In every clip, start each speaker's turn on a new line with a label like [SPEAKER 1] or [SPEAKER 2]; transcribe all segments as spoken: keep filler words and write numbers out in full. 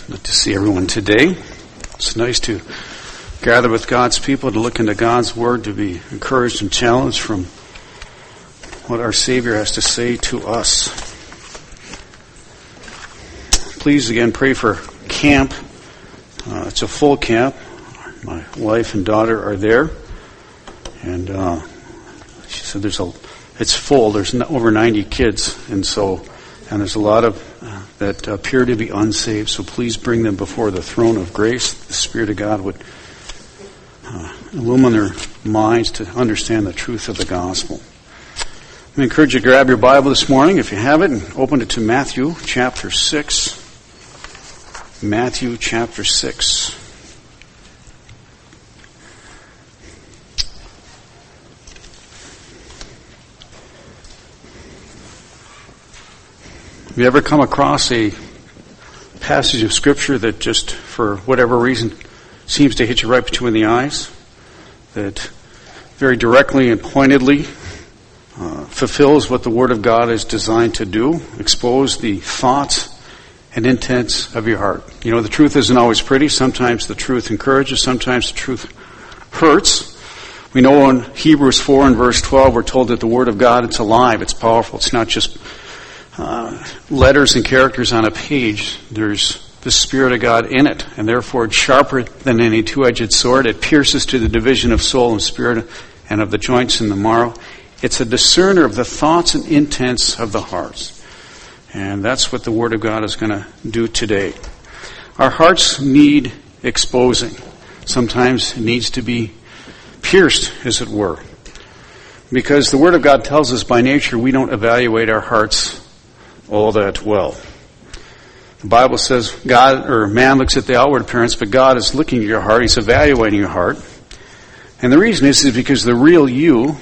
[SPEAKER 1] Good to see everyone today. It's nice to gather with God's people, to look into God's Word, to be encouraged and challenged from what our Savior has to say to us. Please again pray for camp. Uh, it's a full camp. My wife and daughter are there, and uh, she said there's a. It's full. There's over ninety kids, and so and there's a lot of uh, that appear to be unsaved. So please bring them before the throne of grace. The Spirit of God would uh, illumine their minds to understand the truth of the gospel. I encourage you to grab your Bible this morning, if you have it, and open it to Matthew chapter six. Matthew chapter six. Have you ever come across a passage of Scripture that just, for whatever reason, seems to hit you right between the eyes? That very directly and pointedly uh, fulfills what the Word of God is designed to do, expose the thoughts and intents of your heart. You know, the truth isn't always pretty. Sometimes the truth encourages. Sometimes the truth hurts. We know in Hebrews four and verse twelve, we're told that the Word of God, it's alive, it's powerful. It's not just uh, letters and characters on a page. There's the Spirit of God in it, and therefore it's sharper than any two-edged sword. It pierces to the division of soul and spirit and of the joints and the marrow. It's a discerner of the thoughts and intents of the hearts. And that's what the Word of God is going to do today. Our hearts need exposing. Sometimes it needs to be pierced, as it were. Because the Word of God tells us by nature we don't evaluate our hearts all that well. The Bible says God or man looks at the outward appearance, but God is looking at your heart. He's evaluating your heart. And the reason is, is because the real you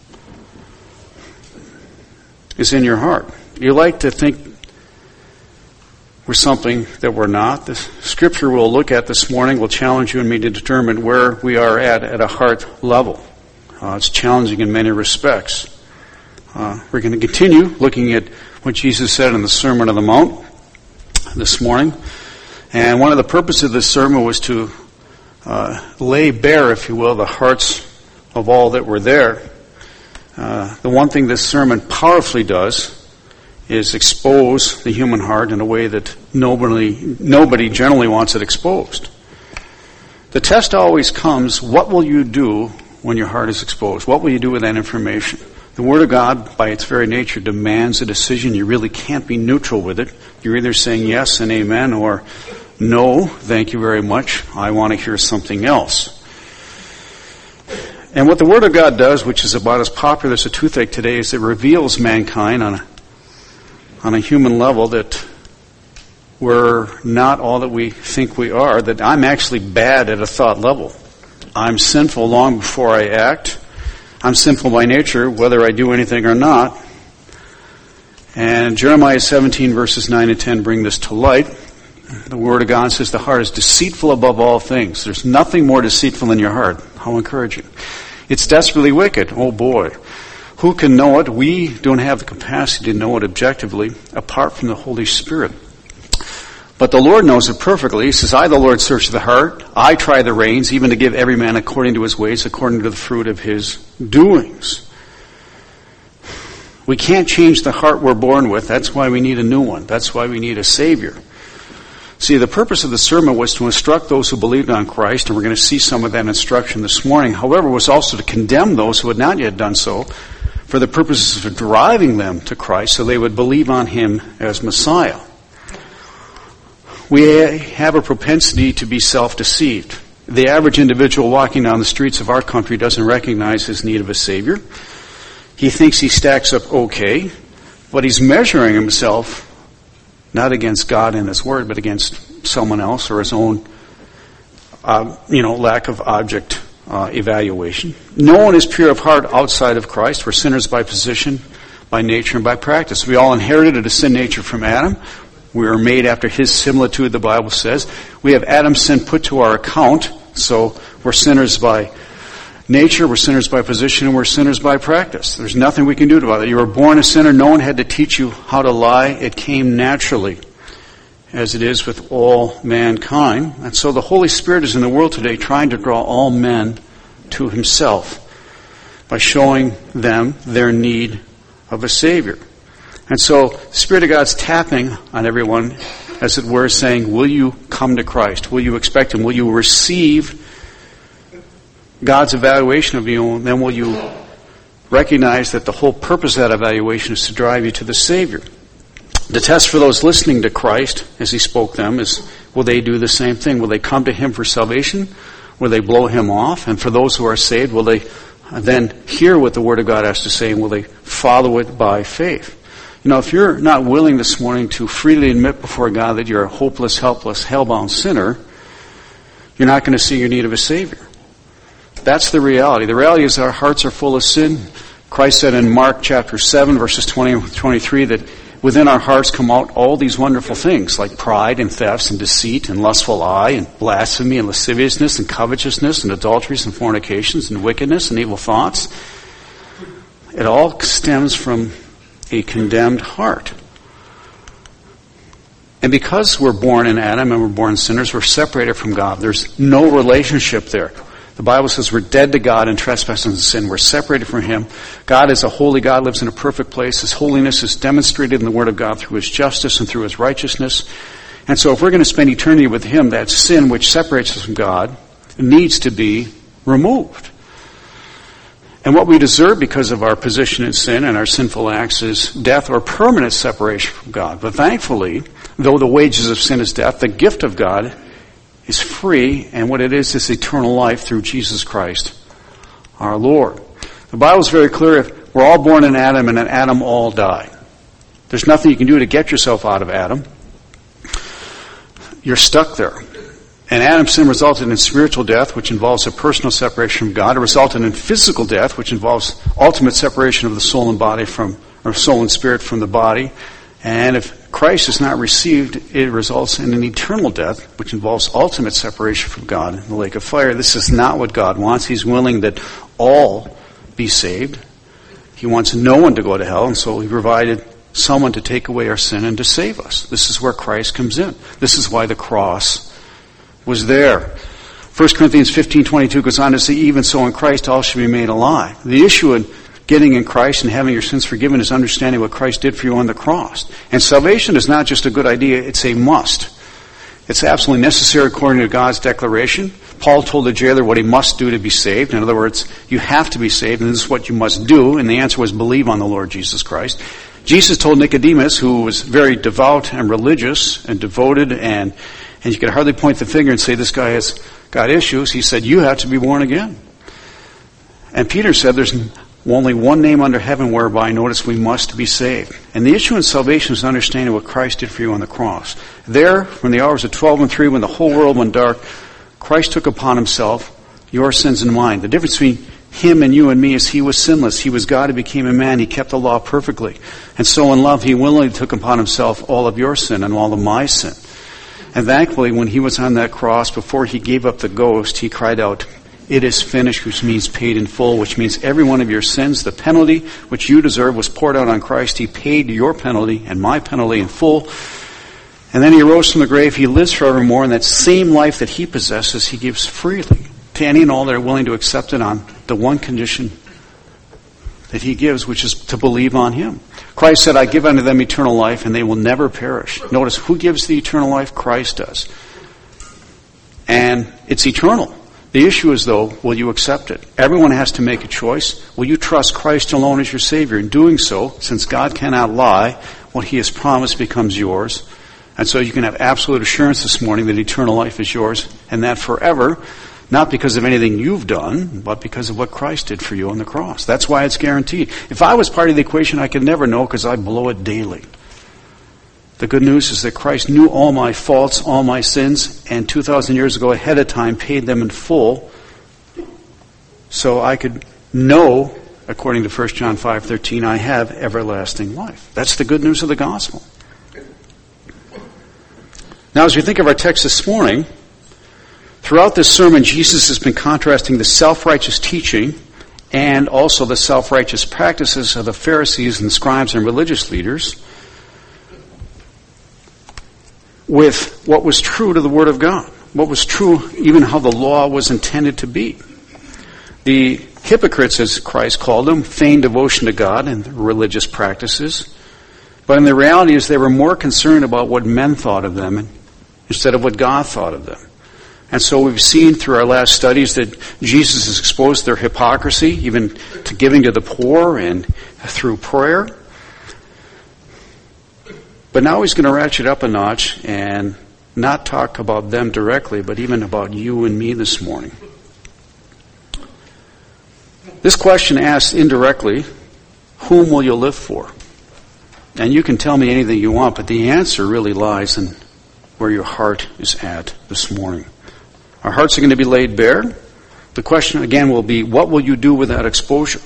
[SPEAKER 1] is in your heart. You like to think we're something that we're not. The Scripture we'll look at this morning will challenge you and me to determine where we are at at a heart level. Uh, it's challenging in many respects. Uh, we're going to continue looking at what Jesus said in the Sermon on the Mount this morning. And one of the purposes of this sermon was to uh, lay bare, if you will, the hearts of all that were there. Uh, the one thing this sermon powerfully does is expose the human heart in a way that nobody, nobody generally wants it exposed. The test always comes, what will you do when your heart is exposed? What will you do with that information? The Word of God, by its very nature, demands a decision. You really can't be neutral with it. You're either saying yes and amen, or no, thank you very much, I want to hear something else. And what the Word of God does, which is about as popular as a toothache today, is it reveals mankind on a, on a human level that we're not all that we think we are, that I'm actually bad at a thought level. I'm sinful long before I act. I'm sinful by nature, whether I do anything or not. And Jeremiah seventeen verses nine and ten bring this to light. The Word of God says the heart is deceitful above all things. There's nothing more deceitful than your heart. How encouraging. It's desperately wicked. Oh boy. Who can know it? We don't have the capacity to know it objectively apart from the Holy Spirit. But the Lord knows it perfectly. He says, I, the Lord, search the heart. I try the reins, even to give every man according to his ways, according to the fruit of his doings. We can't change the heart we're born with. That's why we need a new one. That's why we need a Savior. See, the purpose of the sermon was to instruct those who believed on Christ, and we're going to see some of that instruction this morning. However, it was also to condemn those who had not yet done so for the purposes of driving them to Christ so they would believe on Him as Messiah. We have a propensity to be self-deceived. The average individual walking down the streets of our country doesn't recognize his need of a Savior. He thinks he stacks up okay, but he's measuring himself not against God and His Word, but against someone else or his own, uh, you know, lack of object uh, evaluation. No one is pure of heart outside of Christ. We're sinners by position, by nature, and by practice. We all inherited a sin nature from Adam. We were made after his similitude, the Bible says. We have Adam's sin put to our account, so we're sinners by nature, we're sinners by position, and we're sinners by practice. There's nothing we can do about it. You were born a sinner. No one had to teach you how to lie. It came naturally. as it is with all mankind. And so the Holy Spirit is in the world today trying to draw all men to himself by showing them their need of a Savior. And so the Spirit of God's tapping on everyone, as it were, saying, will you come to Christ? Will you expect Him? Will you receive God's evaluation of you? And then will you recognize that the whole purpose of that evaluation is to drive you to the Savior? The test for those listening to Christ, as He spoke them, is will they do the same thing? Will they come to Him for salvation? Will they blow Him off? And for those who are saved, will they then hear what the Word of God has to say, and will they follow it by faith? You know, if you're not willing this morning to freely admit before God that you're a hopeless, helpless, hell-bound sinner, you're not going to see your need of a Savior. That's the reality. The reality is our hearts are full of sin. Christ said in Mark chapter seven, verses twenty and twenty-three, that within our hearts come out all these wonderful things, like pride and thefts and deceit and lustful eye and blasphemy and lasciviousness and covetousness and adulteries and fornications and wickedness and evil thoughts. It all stems from a condemned heart. And because we're born in Adam and we're born sinners, we're separated from God. There's no relationship there. The Bible says we're dead to God in trespasses and sin. We're separated from Him. God is a holy God, lives in a perfect place. His holiness is demonstrated in the Word of God through His justice and through His righteousness. And so if we're going to spend eternity with Him, that sin which separates us from God needs to be removed. And what we deserve because of our position in sin and our sinful acts is death or permanent separation from God. But thankfully, though the wages of sin is death, the gift of God is free, and what it is is eternal life through Jesus Christ, our Lord. The Bible is very clear. If we're all born in Adam, and in Adam all die. There's nothing you can do to get yourself out of Adam. You're stuck there. And Adam's sin resulted in spiritual death, which involves a personal separation from God. It resulted in physical death, which involves ultimate separation of the soul and body from, or soul and spirit from the body. And if Christ is not received, it results in an eternal death, which involves ultimate separation from God in the lake of fire. This is not what God wants. He's willing that all be saved. He wants no one to go to hell, and so He provided someone to take away our sin and to save us. This is where Christ comes in. This is why the cross was there. First Corinthians fifteen twenty-two goes on to say, even so in Christ all should be made alive. The issue in getting in Christ and having your sins forgiven is understanding what Christ did for you on the cross. And salvation is not just a good idea, it's a must. It's absolutely necessary according to God's declaration. Paul told the jailer what he must do to be saved. In other words, you have to be saved, and this is what you must do. And the answer was believe on the Lord Jesus Christ. Jesus told Nicodemus, who was very devout and religious and devoted, and, and you could hardly point the finger and say this guy has got issues. He said, you have to be born again. And Peter said there's only one name under heaven whereby, notice, we must be saved. And the issue in salvation is understanding what Christ did for you on the cross. There, from the hours of twelve and three, when the whole world went dark, Christ took upon Himself your sins and mine. The difference between Him and you and me is He was sinless. He was God who became a man. He kept the law perfectly. And so in love, He willingly took upon Himself all of your sin and all of my sin. And thankfully, when He was on that cross, before He gave up the ghost, He cried out, it is finished, which means paid in full, which means every one of your sins, the penalty which you deserve, was poured out on Christ. He paid your penalty and my penalty in full. And then He arose from the grave. He lives forevermore, and that same life that He possesses, He gives freely to any and all that are willing to accept it on the one condition that He gives, which is to believe on Him. Christ said, I give unto them eternal life, and they will never perish. Notice, who gives the eternal life? Christ does. And it's eternal. The issue is, though, will you accept it? Everyone has to make a choice. Will you trust Christ alone as your Savior? In doing so, since God cannot lie, what He has promised becomes yours. And so you can have absolute assurance this morning that eternal life is yours, and that forever, not because of anything you've done, but because of what Christ did for you on the cross. That's why it's guaranteed. If I was part of the equation, I could never know because I blow it daily. The good news is that Christ knew all my faults, all my sins, and two thousand years ago ahead of time paid them in full so I could know, according to First John five thirteen, I have everlasting life. That's the good news of the gospel. Now, as we think of our text this morning, throughout this sermon, Jesus has been contrasting the self-righteous teaching and also the self-righteous practices of the Pharisees and the scribes and religious leaders with what was true to the Word of God, what was true even how the law was intended to be. The hypocrites, as Christ called them, feigned devotion to God and religious practices, but in the reality is they were more concerned about what men thought of them instead of what God thought of them. And so we've seen through our last studies that Jesus has exposed their hypocrisy, even to giving to the poor and through prayer. But now he's going to ratchet up a notch and not talk about them directly, but even about you and me this morning. This question asks indirectly, whom will you live for? And you can tell me anything you want, but the answer really lies in where your heart is at this morning. Our hearts are going to be laid bare. The question again will be, what will you do with that exposure?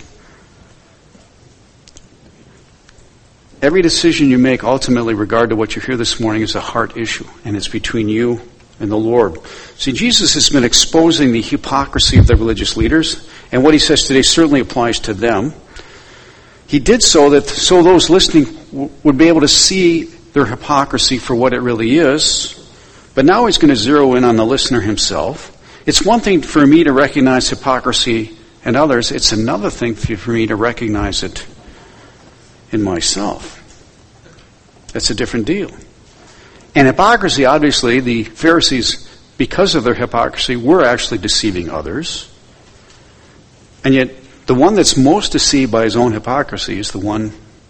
[SPEAKER 1] Every decision you make ultimately, regard to what you hear this morning, is a heart issue, and it's between you and the Lord. See, Jesus has been exposing the hypocrisy of the religious leaders, and what he says today certainly applies to them. He did so that so those listening w- would be able to see their hypocrisy for what it really is. But now he's going to zero in on the listener himself. It's one thing for me to recognize hypocrisy in others. It's another thing for me to recognize it in myself. That's a different deal. And hypocrisy, obviously, the Pharisees, because of their hypocrisy, were actually deceiving others. And yet, the one that's most deceived by his own hypocrisy is the one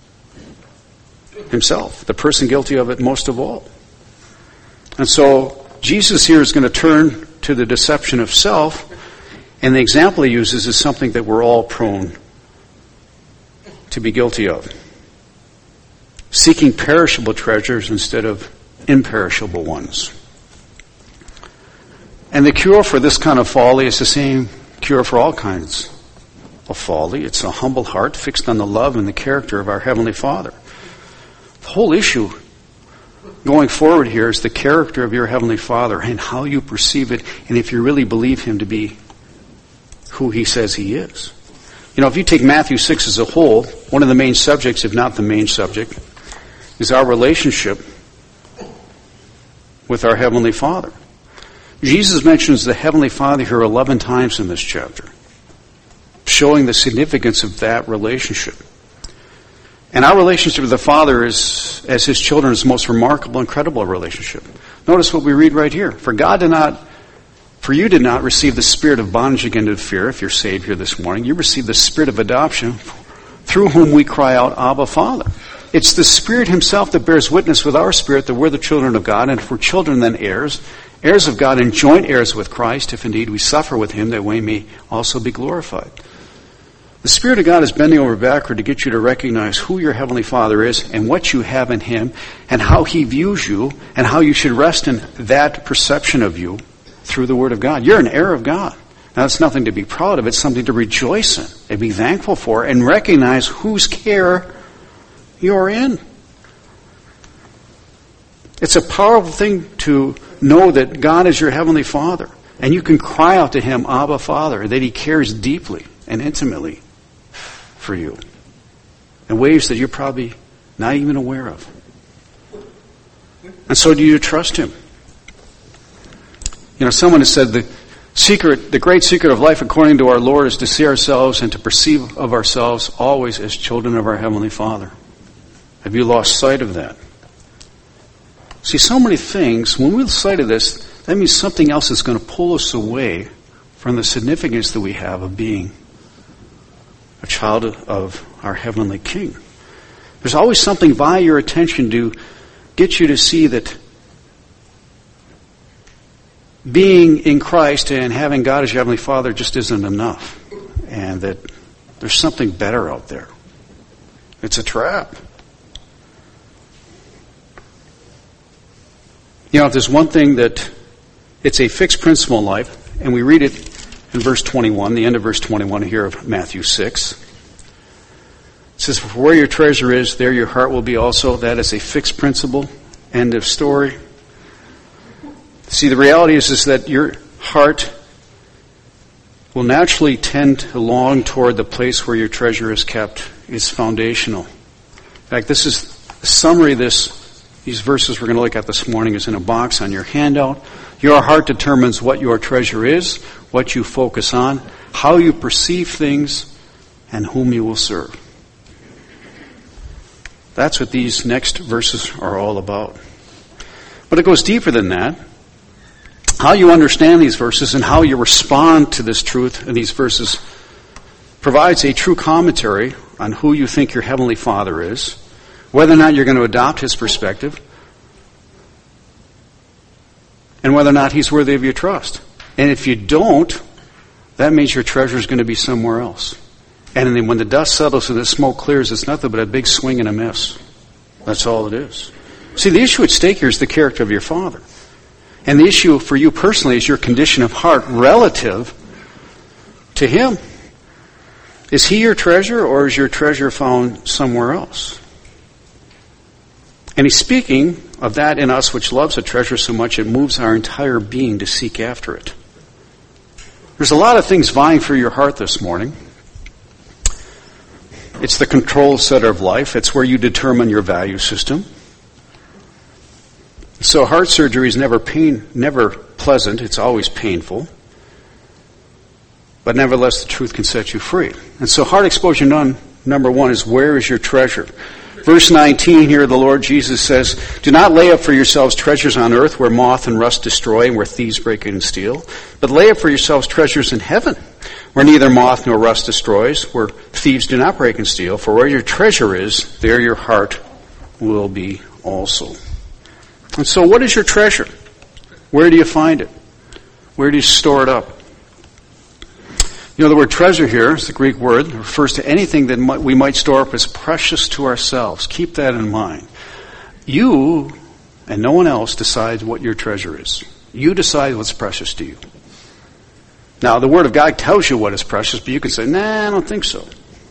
[SPEAKER 1] himself, the person guilty of it most of all. And so Jesus here is going to turn to the deception of self, and the example he uses is something that we're all prone to be guilty of. Seeking perishable treasures instead of imperishable ones. And the cure for this kind of folly is the same cure for all kinds of folly. It's a humble heart fixed on the love and the character of our Heavenly Father. The whole issue going forward here is the character of your Heavenly Father and how you perceive it, and if you really believe Him to be who He says He is. You know, if you take Matthew six as a whole, one of the main subjects, if not the main subject, is our relationship with our Heavenly Father. Jesus mentions the Heavenly Father here eleven times in this chapter, showing the significance of that relationship. And our relationship with the Father is, as His children, is the most remarkable, incredible relationship. Notice what we read right here. For God did not, for you did not receive the spirit of bondage again to fear, if you're saved here this morning. You received the spirit of adoption, through whom we cry out, Abba, Father. It's the Spirit Himself that bears witness with our spirit that we're the children of God, and if we're children, then heirs, heirs of God and joint heirs with Christ, if indeed we suffer with Him, that we may also be glorified. The Spirit of God is bending over backward to get you to recognize who your Heavenly Father is and what you have in Him and how He views you and how you should rest in that perception of you through the Word of God. You're an heir of God. Now, it's nothing to be proud of. It's something to rejoice in and be thankful for and recognize whose care you're in. It's a powerful thing to know that God is your Heavenly Father and you can cry out to Him, Abba, Father, that He cares deeply and intimately for you in ways that you're probably not even aware of. And so do you trust Him? You know, someone has said the secret, the great secret of life according to our Lord is to see ourselves and to perceive of ourselves always as children of our Heavenly Father. Have you lost sight of that? See, so many things, when we lose sight of this, that means something else is going to pull us away from the significance that we have of being a child of our Heavenly King. There's always something by your attention to get you to see that being in Christ and having God as your Heavenly Father just isn't enough. And that there's something better out there. It's a trap. You know, if there's one thing that it's a fixed principle in life, and we read it in verse twenty-one, the end of verse twenty-one here of Matthew six. It says, for where your treasure is, there your heart will be also. That is a fixed principle. End of story. See, the reality is, is that your heart will naturally tend to long toward the place where your treasure is kept. It's foundational. In fact, this is a summary of this these verses we're going to look at this morning is in a box on your handout. Your heart determines what your treasure is, what you focus on, how you perceive things, and whom you will serve. That's what these next verses are all about. But it goes deeper than that. How you understand these verses and how you respond to this truth in these verses provides a true commentary on who you think your Heavenly Father is, whether or not you're going to adopt His perspective, and whether or not He's worthy of your trust. And if you don't, that means your treasure is going to be somewhere else. And then when the dust settles and the smoke clears, it's nothing but a big swing and a miss. That's all it is. See, the issue at stake here is the character of your Father. And the issue for you personally is your condition of heart relative to Him. Is He your treasure, or is your treasure found somewhere else? And He's speaking of that in us which loves a treasure so much it moves our entire being to seek after it. There's a lot of things vying for your heart this morning. It's the control center of life. It's where you determine your value system. So heart surgery is never pain, never pleasant. It's always painful. But nevertheless, the truth can set you free. And so heart exposure none, number one is, where is your treasure? Verse nineteen here, the Lord Jesus says, do not lay up for yourselves treasures on earth where moth and rust destroy and where thieves break in and steal, but lay up for yourselves treasures in heaven where neither moth nor rust destroys, where thieves do not break and steal. For where your treasure is, there your heart will be also. And so what is your treasure? Where do you find it? Where do you store it up? You know, the word treasure here is the Greek word. It refers to anything that we might store up as precious to ourselves. Keep that in mind. You and no one else decides what your treasure is. You decide what's precious to you. Now, the Word of God tells you what is precious, but you can say, nah, I don't think so.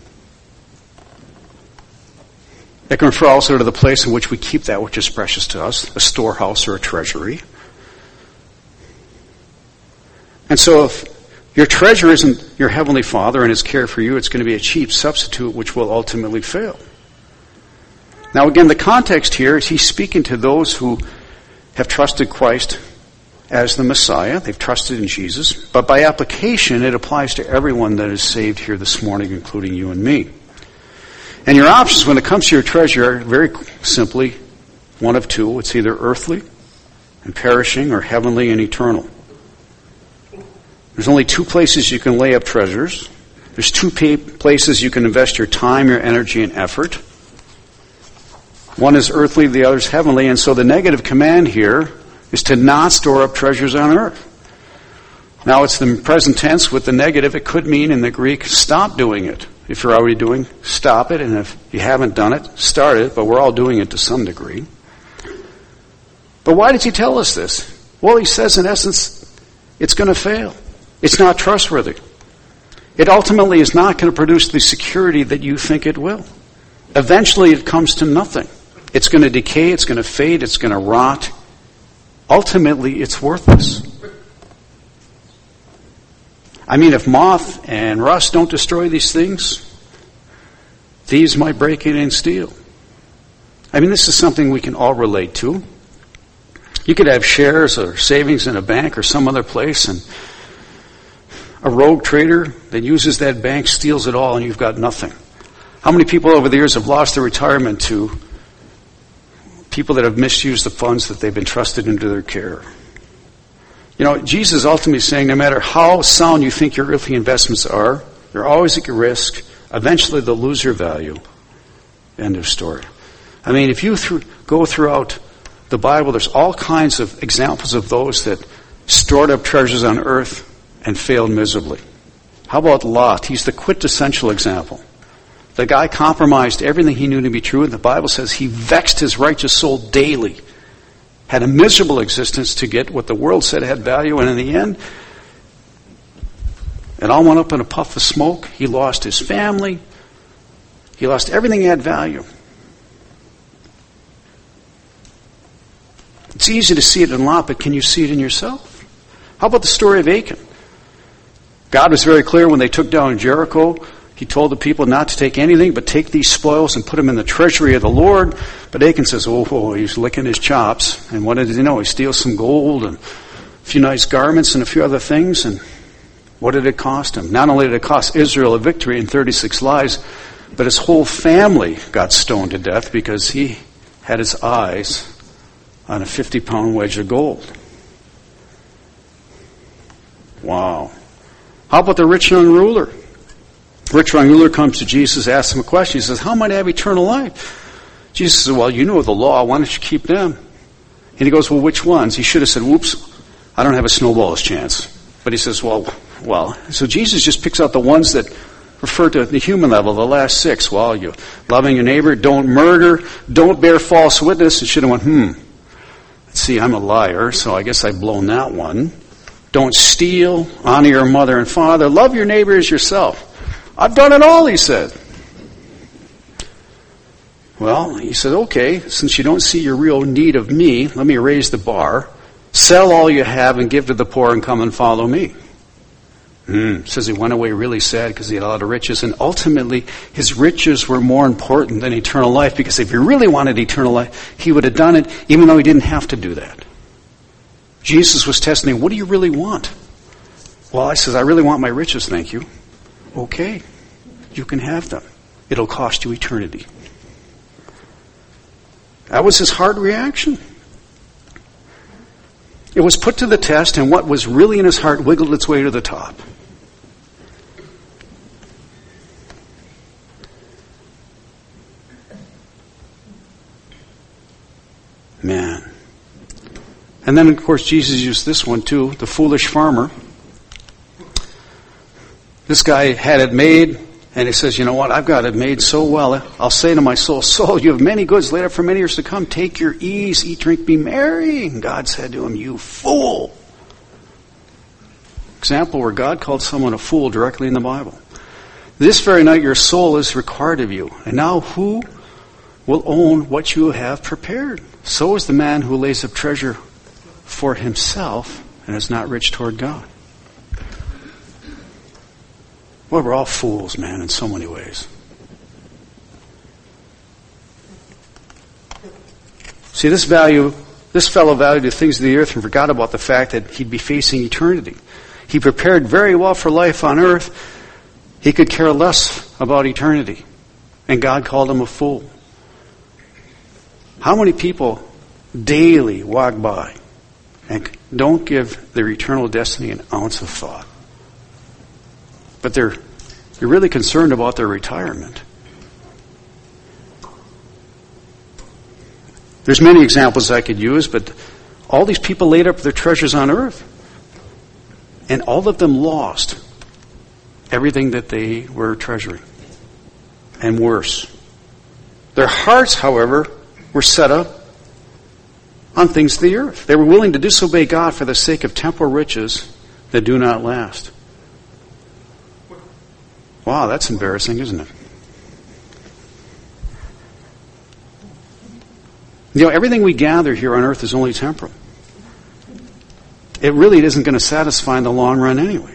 [SPEAKER 1] It can refer also to the place in which we keep that which is precious to us, a storehouse or a treasury. And so if your treasure isn't your Heavenly Father and His care for you, it's going to be a cheap substitute which will ultimately fail. Now again, the context here is He's speaking to those who have trusted Christ as the Messiah. They've trusted in Jesus. But by application, it applies to everyone that is saved here this morning, including you and me. And your options when it comes to your treasure are very simply one of two. It's either earthly and perishing or heavenly and eternal. There's only two places you can lay up treasures. There's two places you can invest your time, your energy, and effort. One is earthly, the other is heavenly. And so the negative command here is to not store up treasures on earth. Now it's the present tense with the negative. It could mean in the Greek, stop doing it. If you're already doing, stop it. And if you haven't done it, start it. But we're all doing it to some degree. But why does He tell us this? Well, He says in essence, it's going to fail. It's not trustworthy. It ultimately is not going to produce the security that you think it will. Eventually it comes to nothing. It's going to decay, it's going to fade, it's going to rot. Ultimately it's worthless. I mean, if moth and rust don't destroy these things, thieves might break in and steal. I mean, this is something we can all relate to. You could have shares or savings in a bank or some other place, and a rogue trader that uses that bank steals it all and you've got nothing. How many people over the years have lost their retirement to people that have misused the funds that they've entrusted into their care? You know, Jesus is ultimately saying no matter how sound you think your earthly investments are, you're always at risk. Eventually they'll lose their value. End of story. I mean, if you th- go throughout the Bible, there's all kinds of examples of those that stored up treasures on earth and failed miserably. How about Lot? He's the quintessential example. The guy compromised everything he knew to be true, and the Bible says he vexed his righteous soul daily. Had a miserable existence to get what the world said had value, and in the end, it all went up in a puff of smoke. He lost his family. He lost everything that had value. It's easy to see it in Lot, but can you see it in yourself? How about the story of Achan? God was very clear when they took down Jericho. He He told the people not to take anything, but take these spoils and put them in the treasury of the Lord. But Achan says, oh, oh, he's licking his chops. And what did he know? He steals some gold and a few nice garments and a few other things. And what did it cost him? Not only did it cost Israel a victory in thirty-six lives, but his whole family got stoned to death because he had his eyes on a fifty-pound wedge of gold. Wow. How about the rich young ruler? The rich young ruler comes to Jesus, asks him a question. He says, how might I have eternal life? Jesus says, well, you know the law. Why don't you keep them? And he goes, well, which ones? He should have said, whoops, I don't have a snowball's chance. But he says, well, well. So Jesus just picks out the ones that refer to the human level, the last six. Well, you loving your neighbor, don't murder, don't bear false witness. It should have went, hmm. Let's see, I'm a liar, so I guess I've blown that one. Don't steal, honor your mother and father, love your neighbor as yourself. I've done it all, he said. Well, he said, okay, since you don't see your real need of me, let me raise the bar. Sell all you have and give to the poor and come and follow me. Mm, says he went away really sad because he had a lot of riches. And ultimately, his riches were more important than eternal life, because if he really wanted eternal life, he would have done it even though he didn't have to do that. Jesus was testing him, what do you really want? Well, I says, I really want my riches, thank you. Okay, you can have them. It'll cost you eternity. That was his hard reaction. It was put to the test, and what was really in his heart wiggled its way to the top. Man. And then, of course, Jesus used this one too, the foolish farmer. This guy had it made, and he says, you know what, I've got it made so well, I'll say to my soul, soul, you have many goods laid up for many years to come. Take your ease, eat, drink, be merry. And God said to him, you fool. Example where God called someone a fool directly in the Bible. This very night your soul is required of you. And now who will own what you have prepared? So is the man who lays up treasure for himself and is not rich toward God. Well, we're all fools, man, in so many ways. See, this value, this fellow valued the things of the earth and forgot about the fact that he'd be facing eternity. He prepared very well for life on earth. He could care less about eternity. And God called him a fool. How many people daily walk by and don't give their eternal destiny an ounce of thought? But they're, they're really concerned about their retirement. There's many examples I could use, but all these people laid up their treasures on earth, and all of them lost everything that they were treasuring. And worse. Their hearts, however, were set up on things of the earth. They were willing to disobey God for the sake of temporal riches that do not last. Wow, that's embarrassing, isn't it? You know, everything we gather here on earth is only temporal. It really isn't going to satisfy in the long run anyway.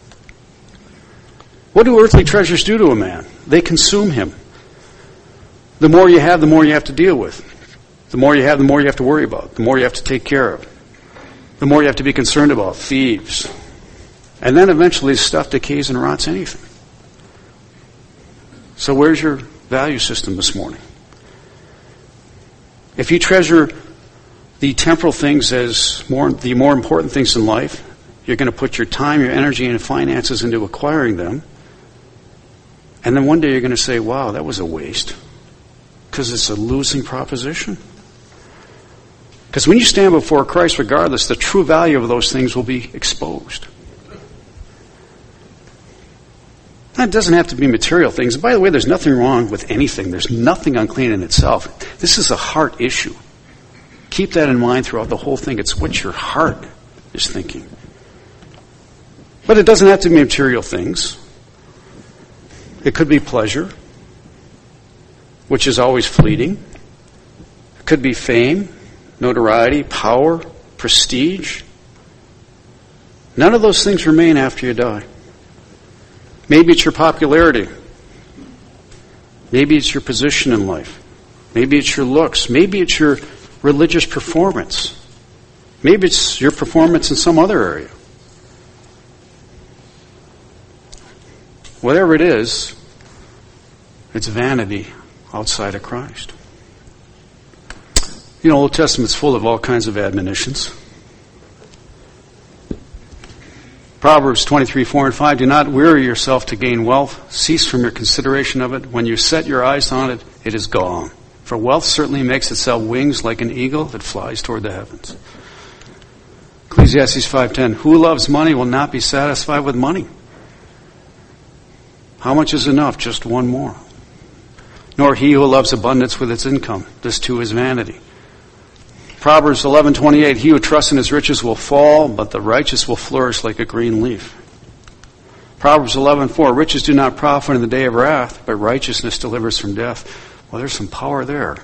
[SPEAKER 1] What do earthly treasures do to a man? They consume him. The more you have, the more you have to deal with. The more you have, the more you have to worry about. The more you have to take care of. The more you have to be concerned about. Thieves. And then eventually the stuff decays and rots anything. So where's your value system this morning? If you treasure the temporal things as more, the more important things in life, you're going to put your time, your energy, and finances into acquiring them. And then one day you're going to say, wow, that was a waste. Because it's a losing proposition. Because when you stand before Christ, regardless, the true value of those things will be exposed. That doesn't have to be material things. And by the way, there's nothing wrong with anything. There's nothing unclean in itself. This is a heart issue. Keep that in mind throughout the whole thing. It's what your heart is thinking. But it doesn't have to be material things. It could be pleasure, which is always fleeting. It could be fame, notoriety, power, prestige. None of those things remain after you die. Maybe it's your popularity. Maybe it's your position in life. Maybe it's your looks. Maybe it's your religious performance. Maybe it's your performance in some other area. Whatever it is, it's vanity outside of Christ. You know, Old Testament's full of all kinds of admonitions. Proverbs twenty-three, four and five, do not weary yourself to gain wealth. Cease from your consideration of it. When you set your eyes on it, it is gone. For wealth certainly makes itself wings like an eagle that flies toward the heavens. Ecclesiastes five ten, who loves money will not be satisfied with money. How much is enough? Just one more. Nor he who loves abundance with its income. This too is vanity. Proverbs eleven twenty-eight, he who trusts in his riches will fall, but the righteous will flourish like a green leaf. Proverbs eleven four, riches do not profit in the day of wrath, but righteousness delivers from death. Well, there's some power there.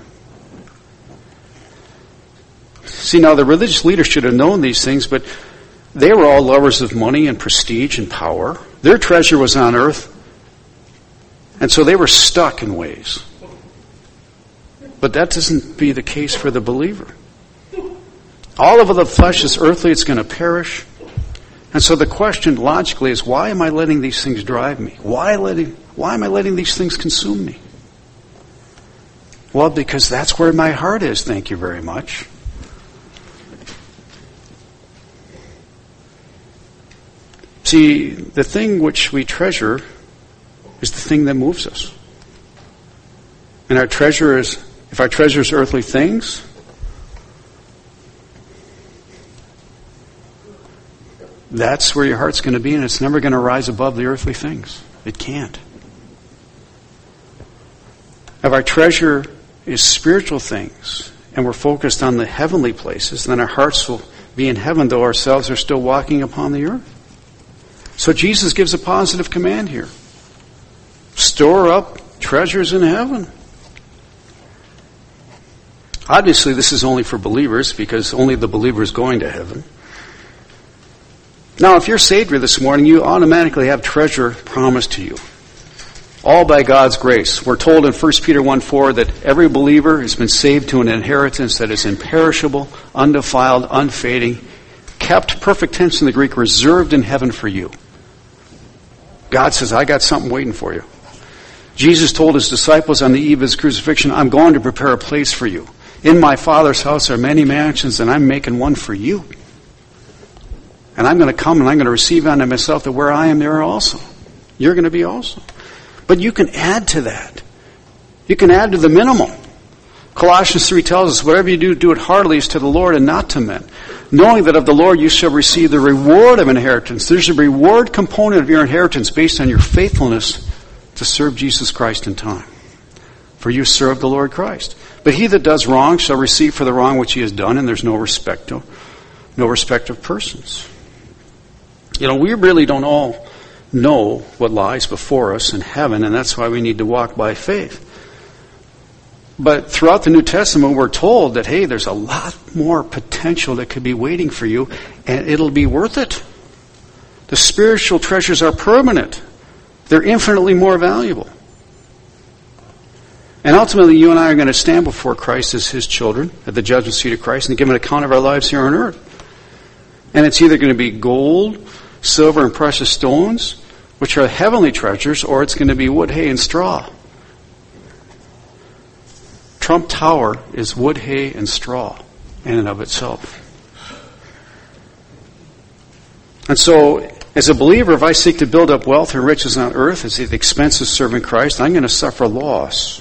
[SPEAKER 1] See, now the religious leaders should have known these things, but they were all lovers of money and prestige and power. Their treasure was on earth, and so they were stuck in ways. But that doesn't be the case for the believer. All of the flesh is earthly, it's going to perish. And so the question logically is, why am I letting these things drive me? Why letting, why am I letting these things consume me? Well, because that's where my heart is, thank you very much. See, the thing which we treasure is the thing that moves us. And our treasure is, if our treasure is earthly things, that's where your heart's going to be, and it's never going to rise above the earthly things. It can't. If our treasure is spiritual things, and we're focused on the heavenly places, then our hearts will be in heaven, though ourselves are still walking upon the earth. So Jesus gives a positive command here. Store up treasures in heaven. Obviously, this is only for believers, because only the believer is going to heaven. Now, if you're saved here this morning, you automatically have treasure promised to you. All by God's grace. We're told in First Peter one four that every believer has been saved to an inheritance that is imperishable, undefiled, unfading, kept, perfect tense in the Greek, reserved in heaven for you. God says, I got something waiting for you. Jesus told his disciples on the eve of his crucifixion, I'm going to prepare a place for you. In my Father's house are many mansions, and I'm making one for you. And I'm going to come and I'm going to receive unto myself that where I am there also. You're going to be also. But you can add to that. You can add to the minimum. Colossians three tells us, whatever you do, do it heartily as to the Lord and not to men. Knowing that of the Lord you shall receive the reward of inheritance. There's a reward component of your inheritance based on your faithfulness to serve Jesus Christ in time. For you serve the Lord Christ. But he that does wrong shall receive for the wrong which he has done, and there's no respect to, no respect of persons. You know, we really don't all know what lies before us in heaven, and that's why we need to walk by faith. But throughout the New Testament, we're told that, hey, there's a lot more potential that could be waiting for you, and it'll be worth it. The spiritual treasures are permanent. They're infinitely more valuable. And ultimately, you and I are going to stand before Christ as his children at the judgment seat of Christ and give an account of our lives here on earth. And it's either going to be gold, silver, and precious stones, which are heavenly treasures, or it's going to be wood, hay, and straw. Trump Tower is wood, hay, and straw in and of itself. And so, as a believer, if I seek to build up wealth and riches on earth at the expense of serving Christ, I'm going to suffer loss.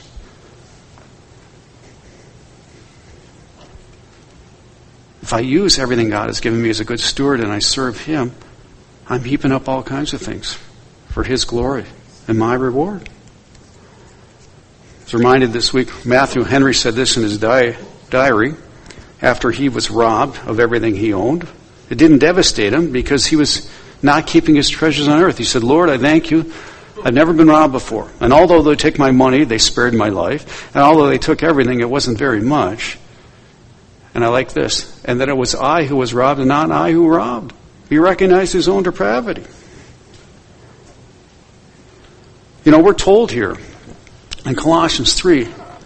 [SPEAKER 1] If I use everything God has given me as a good steward and I serve him, I'm heaping up all kinds of things for his glory and my reward. I was reminded this week, Matthew Henry said this in his di- diary after he was robbed of everything he owned. It didn't devastate him because he was not keeping his treasures on earth. He said, Lord, I thank you. I've never been robbed before. And although they took my money, they spared my life. And although they took everything, it wasn't very much. And I like this. And that it was I who was robbed and not I who robbed. He recognized his own depravity. You know, we're told here In Colossians three,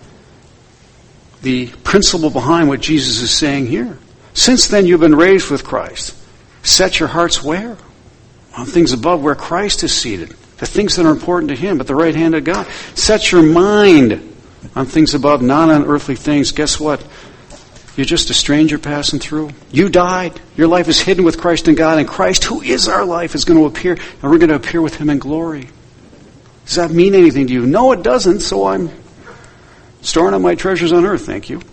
[SPEAKER 1] the principle behind what Jesus is saying here. Since then you've been raised with Christ. Set your hearts where? On things above, where Christ is seated. The things that are important to Him, at the right hand of God. Set your mind on things above, not on earthly things. Guess what? You're just a stranger passing through. You died. Your life is hidden with Christ in God, and Christ, who is our life, is going to appear, and we're going to appear with Him in glory. Does that mean anything to you? No, it doesn't, so I'm storing up my treasures on earth, thank you.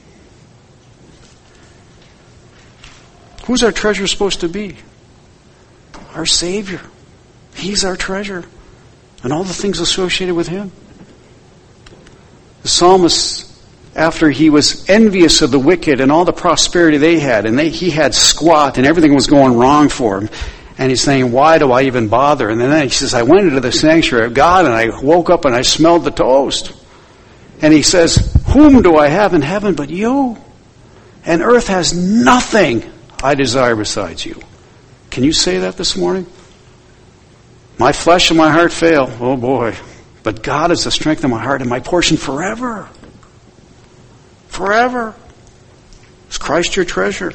[SPEAKER 1] Who's our treasure supposed to be? Our Savior. He's our treasure. And all the things associated with Him. The psalmist, after he was envious of the wicked and all the prosperity they had, and they, he had squat and everything was going wrong for him, and he's saying, why do I even bother? And then he says, I went into the sanctuary of God and I woke up and I smelled the toast. And he says, whom do I have in heaven but you? And earth has nothing I desire besides you. Can you say that this morning? My flesh and my heart fail. Oh boy. But God is the strength of my heart and my portion forever. Forever. Is Christ your treasure?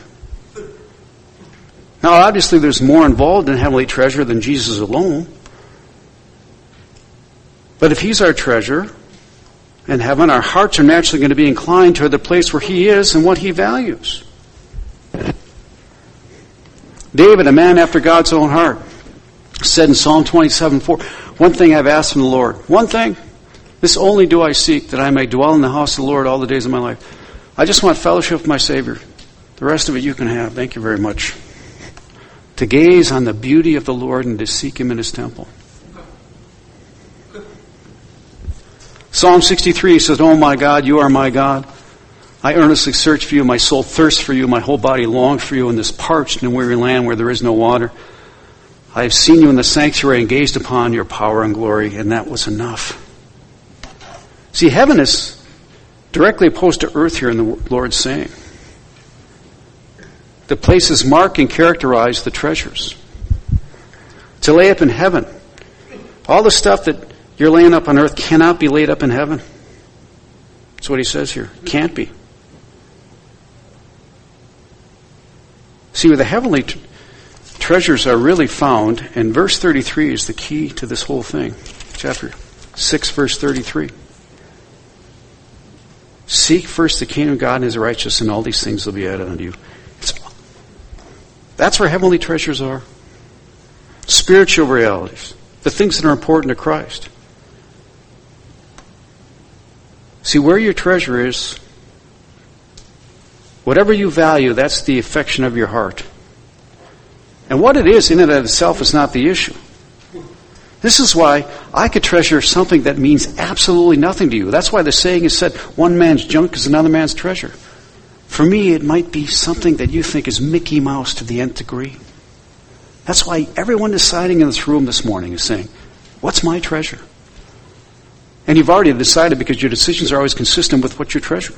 [SPEAKER 1] Now obviously there's more involved in heavenly treasure than Jesus alone. But if He's our treasure in heaven, our hearts are naturally going to be inclined toward the place where He is and what He values. David, a man after God's own heart, said in Psalm twenty-seven four, one thing I've asked from the Lord, one thing, this only do I seek, that I may dwell in the house of the Lord all the days of my life. I just want fellowship with my Savior. The rest of it you can have. Thank you very much. To gaze on the beauty of the Lord and to seek Him in His temple. Psalm sixty-three says, oh my God, you are my God. I earnestly search for you. My soul thirsts for you. My whole body longs for you in this parched and weary land where there is no water. I have seen you in the sanctuary and gazed upon your power and glory, and that was enough. See, heaven is directly opposed to earth here in the Lord's saying. The places mark and characterize the treasures. To lay up in heaven. All the stuff that you're laying up on earth cannot be laid up in heaven. That's what he says here. Can't be. See, where the heavenly t- treasures are really found, and verse thirty-three is the key to this whole thing. Chapter six, verse thirty-three. Seek first the kingdom of God and His righteousness, and all these things will be added unto you. It's, that's where heavenly treasures are. Spiritual realities. The things that are important to Christ. See, where your treasure is, whatever you value, that's the affection of your heart. And what it is in and of itself is not the issue. This is why I could treasure something that means absolutely nothing to you. That's why the saying is said, one man's junk is another man's treasure. For me, it might be something that you think is Mickey Mouse to the nth degree. That's why everyone deciding in this room this morning is saying, what's my treasure? And you've already decided because your decisions are always consistent with what you treasure.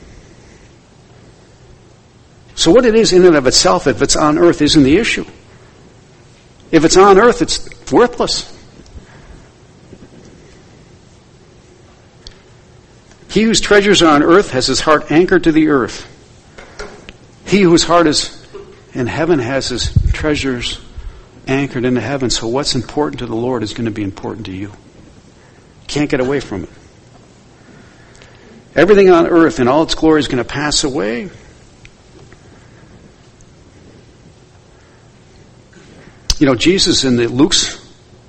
[SPEAKER 1] So what it is in and of itself, if it's on earth, isn't the issue. If it's on earth, it's worthless. He whose treasures are on earth has his heart anchored to the earth. He whose heart is in heaven has his treasures anchored into heaven. So what's important to the Lord is going to be important to you. Can't get away from it. Everything on earth in all its glory is going to pass away. You know, Jesus in the Luke's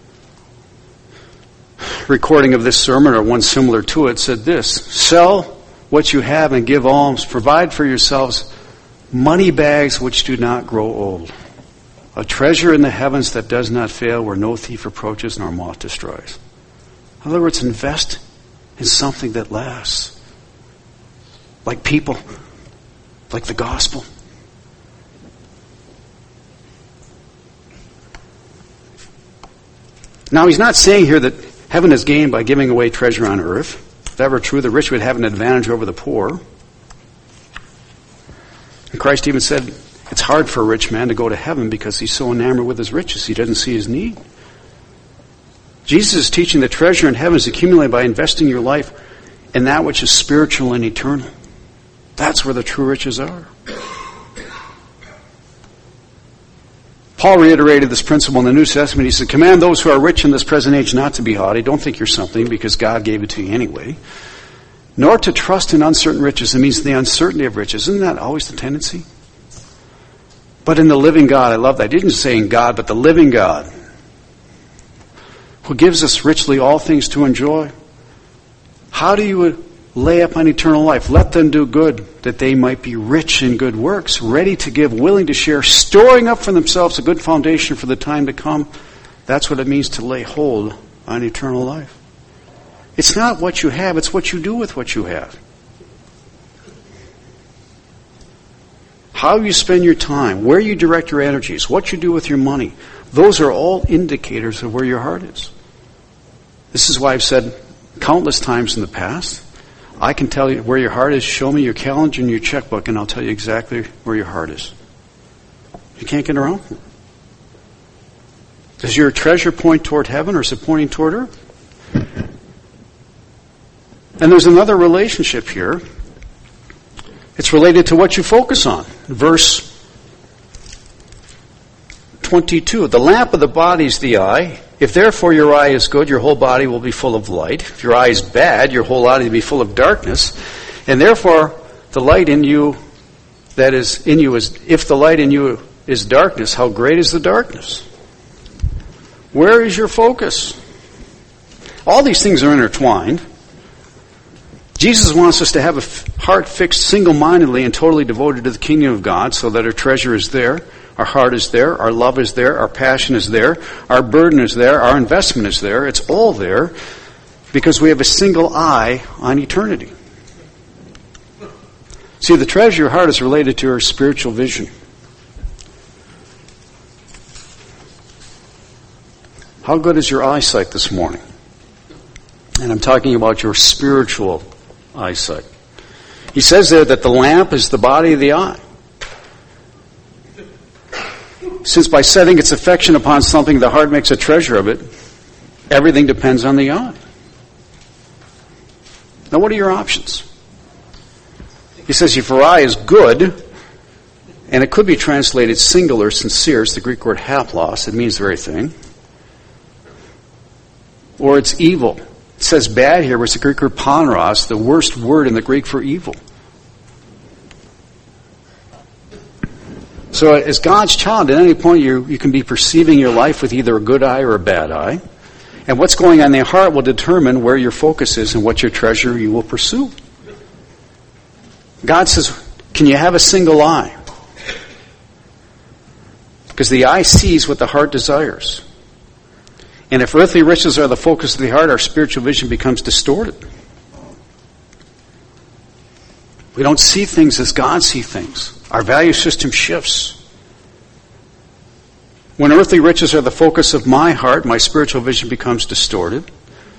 [SPEAKER 1] recording of this sermon, or one similar to it, said this: sell what you have and give alms. Provide for yourselves money bags which do not grow old, a treasure in the heavens that does not fail, where no thief approaches nor moth destroys. In other words, invest in something that lasts. Like people, like the gospel. Now, he's not saying here that heaven is gained by giving away treasure on earth. If that were true, the rich would have an advantage over the poor. And Christ even said it's hard for a rich man to go to heaven because he's so enamored with his riches he doesn't see his need. Jesus is teaching the treasure in heaven is accumulated by investing your life in that which is spiritual and eternal. That's where the true riches are. Paul reiterated this principle in the New Testament. He said, command those who are rich in this present age not to be haughty. Don't think you're something because God gave it to you anyway. Nor to trust in uncertain riches. It means the uncertainty of riches. Isn't that always the tendency? But in the living God, I love that. I didn't say in God, but the living God, who gives us richly all things to enjoy. How do you lay up on eternal life? Let them do good, that they might be rich in good works, ready to give, willing to share, storing up for themselves a good foundation for the time to come. That's what it means to lay hold on eternal life. It's not what you have, it's what you do with what you have. How you spend your time, where you direct your energies, what you do with your money, those are all indicators of where your heart is. This is why I've said countless times in the past, I can tell you where your heart is. Show me your calendar and your checkbook, and I'll tell you exactly where your heart is. You can't get around it. Does your treasure point toward heaven, or is it pointing toward earth? And there's another relationship here. It's related to what you focus on. Verse twenty-two. The lamp of the body is the eye. If therefore your eye is good, your whole body will be full of light. If your eye is bad, your whole body will be full of darkness. And therefore, the light in you that is in you is, if the light in you is darkness, how great is the darkness? Where is your focus? All these things are intertwined. Jesus wants us to have a heart fixed single-mindedly and totally devoted to the kingdom of God so that our treasure is there. Our heart is there, our love is there, our passion is there, our burden is there, our investment is there. It's all there because we have a single eye on eternity. See, the treasure of your heart is related to your spiritual vision. How good is your eyesight this morning? And I'm talking about your spiritual eyesight. He says there that the lamp is the body of the eye. Since by setting its affection upon something, the heart makes a treasure of it, everything depends on the eye. Now, what are your options? He says, if your eye is good, and it could be translated singular, sincere, it's the Greek word haplos, it means the very thing, or it's evil. It says bad here, but it's the Greek word panros, the worst word in the Greek for evil. So as God's child, at any point you, you can be perceiving your life with either a good eye or a bad eye. And what's going on in your heart will determine where your focus is and what your treasure you will pursue. God says, can you have a single eye? Because the eye sees what the heart desires. And if earthly riches are the focus of the heart, our spiritual vision becomes distorted. We don't see things as God sees things. Our value system shifts. When earthly riches are the focus of my heart, my spiritual vision becomes distorted.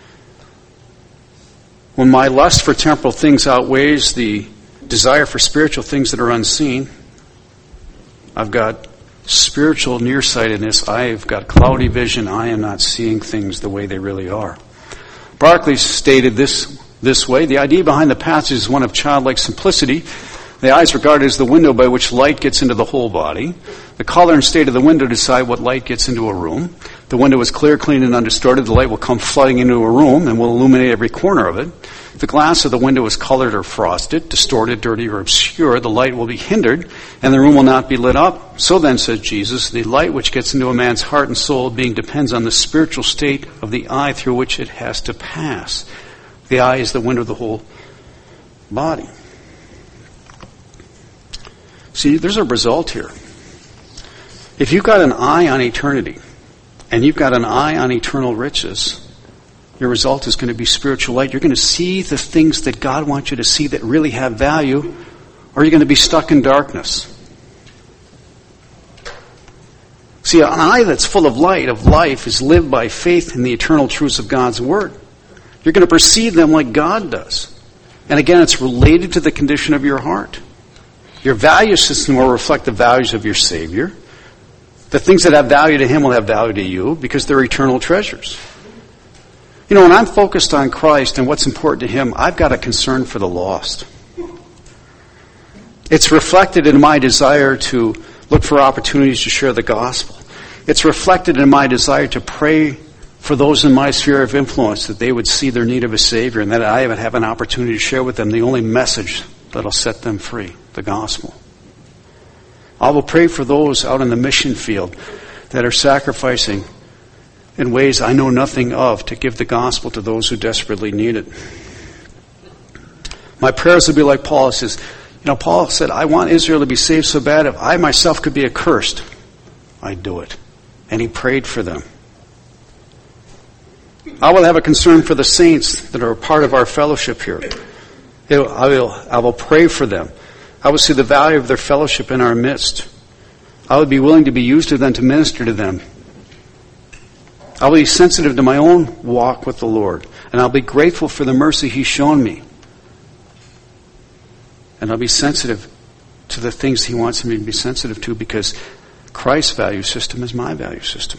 [SPEAKER 1] When my lust for temporal things outweighs the desire for spiritual things that are unseen, I've got spiritual nearsightedness. I've got cloudy vision. I am not seeing things the way they really are. Barclay stated this this way: the idea behind the passage is one of childlike simplicity. The eye is regarded as the window by which light gets into the whole body. The color and state of the window decide what light gets into a room. The window is clear, clean, and undistorted. The light will come flooding into a room and will illuminate every corner of it. The glass of the window is colored or frosted, distorted, dirty, or obscure. The light will be hindered, and the room will not be lit up. So then, says Jesus, the light which gets into a man's heart and soul being depends on the spiritual state of the eye through which it has to pass. The eye is the window of the whole body. See, there's a result here. If you've got an eye on eternity, and you've got an eye on eternal riches, your result is going to be spiritual light. You're going to see the things that God wants you to see that really have value, or you're going to be stuck in darkness. See, an eye that's full of light, of life, is lived by faith in the eternal truths of God's Word. You're going to perceive them like God does. And again, it's related to the condition of your heart. Your value system will reflect the values of your Savior. The things that have value to Him will have value to you because they're eternal treasures. You know, when I'm focused on Christ and what's important to Him, I've got a concern for the lost. It's reflected in my desire to look for opportunities to share the gospel. It's reflected in my desire to pray for those in my sphere of influence, that they would see their need of a Savior and that I would have an opportunity to share with them the only message that will set them free, the gospel. I will pray for those out in the mission field that are sacrificing in ways I know nothing of to give the gospel to those who desperately need it. My prayers will be like Paul. He says, you know, Paul said, I want Israel to be saved so bad, if I myself could be accursed, I'd do it. And he prayed for them. I will have a concern for the saints that are a part of our fellowship here. I will, I will pray for them. I will see the value of their fellowship in our midst. I would be willing to be used to them to minister to them. I will be sensitive to my own walk with the Lord. And I'll be grateful for the mercy He's shown me. And I'll be sensitive to the things He wants me to be sensitive to, because Christ's value system is my value system.